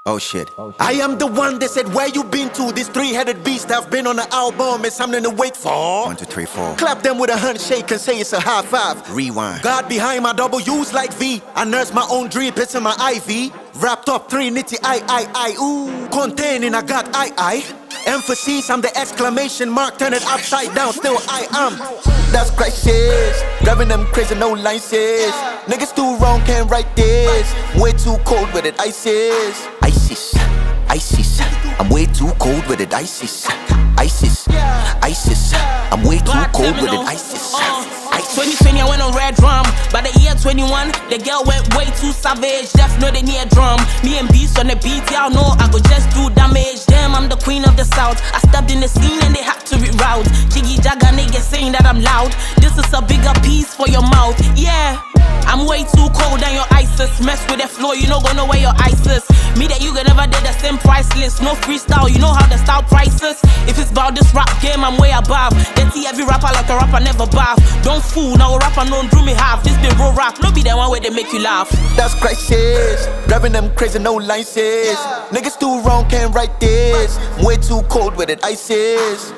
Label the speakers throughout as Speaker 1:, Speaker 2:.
Speaker 1: Oh shit. I am the one that said, where you been to? This three-headed beast have been on the album. It's something to wait for.
Speaker 2: 1, 2, 3, 4.
Speaker 1: Clap them with a handshake and say it's a high five.
Speaker 2: Rewind.
Speaker 1: God behind my W's like V. I nurse my own dream, it's in my IV. Wrapped up Trinity, I. Ooh. Containing, I got I. Emphasis, I'm the exclamation mark. Turn it upside down, still I am. That's crisis. Driving them crazy, no licenses. Niggas too wrong, can't write this. Way too cold with it, ISIS. ISIS. I'm way too cold with it, ISIS. ISIS. I'm way too cold with it, ISIS.
Speaker 3: 2020 I went on red drum. By the year 21, the girl went way too savage. Def know they need a drum. Me and Beast on the beat, y'all know I go just do damage. Damn, I'm the queen of the south. I stepped in the scene and they had to reroute. Jiggy Jagga niggas saying that I'm loud. This is a bigger piece for your mouth. Yeah, I'm way too cold than your ISIS. Mess with the flow, you know gonna know where your ISIS. Me that you can never did the same price list. No freestyle, you know how the style prices. If it's about this rap game, I'm way above. They see every rapper like a rapper never bath. Don't fool, now a rapper don't do me half. This be real rap, no be the one where they make you laugh.
Speaker 1: That's crisis. Driving them crazy, no licenses. Niggas too wrong, can't write this. I'm way too cold with it, ISIS.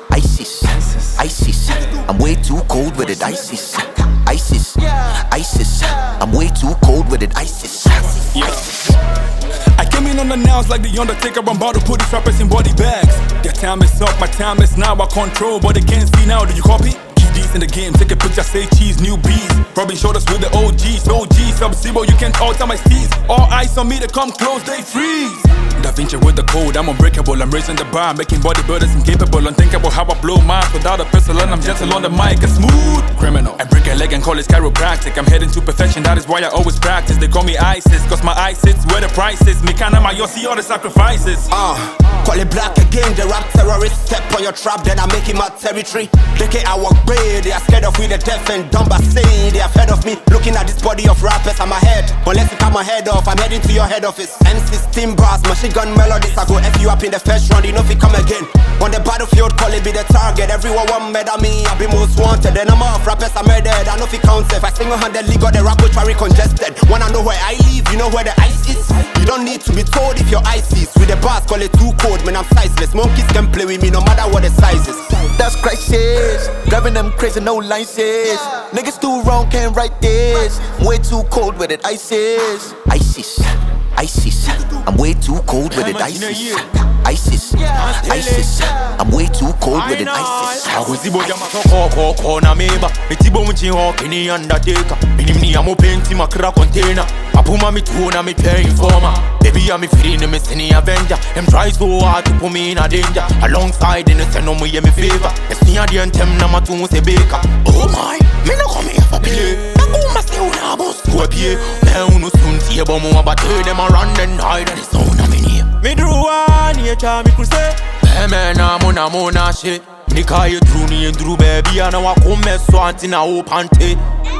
Speaker 1: I'm way too cold with it, ISIS. I'm way too cold with it, ISIS.
Speaker 4: I came in unannounced like the Undertaker. I'm about to put these rappers in body bags. Their time is up, my time is now. I control, but they can't see now. Do you copy? GDs in the game, take a picture, say cheese, new bees. Rubbing shoulders with the OGs, Sub-Zero, you can't alter my steez. All eyes on me, they come close, they freeze. Da Vinci with the code, I'm unbreakable. I'm raising the bar, making bodybuilders incapable. Unthinkable how I blow mine without a pistol, and I'm gentle on the mic, a smooth criminal. I break a leg and call it chiropractic. I'm heading to perfection, that is why I always practice. They call me ISIS, cause my eye sits where the price is. Me kinda my see all the sacrifices.
Speaker 5: Call it black again, the rap terrorist. Step on your trap, then I make it my territory. They can't walk bad, they are scared of me, the deaf and dumb, but saying they have heard of me. Looking at this body of rappers, I'm ahead. Unless you cut my head off, I'm heading to your head office. M16 bars, machine gun melodies. I go F you up in the first round, you know if you come again. On the battlefield, call it be the target. Everyone want mad at me, I be most wanted. Then I'm off, rappers are murdered, I know if you count if I single-handedly got the rap very congested. Wanna know where I live, you know where the ice is. You don't need to be told if your ice is. With the bars, call it too cold, man I'm sizeless. Monkeys can play with me no matter what the size is.
Speaker 1: That's crisis. Driving them crazy, no licenses. Niggas too wrong, can't write this. I'm way too cold with it, ISIS. I'm way too cold with it, ISIS. I'm way too cold with it, ISIS.
Speaker 6: Akuzibo jama koko na meba. Etibo mchi hokini Undertaker. Minimni amo penti makra container. Apuma mi tuna mi pay informer. Baby I'm feeling me seni avenger. Them try so hard to put me in a danger. Alongside in the send me me favor. Esni adientem na matu se baker. Oh my, me no come here for play. Nakuma se una boss to appear. Me unu sunti ebo mo abate them a run and hide and it's on a mini. Me drew one nature me crusade. Me na mona shit. Nika ye true ni ndru baby ana wa come so anti na o pante.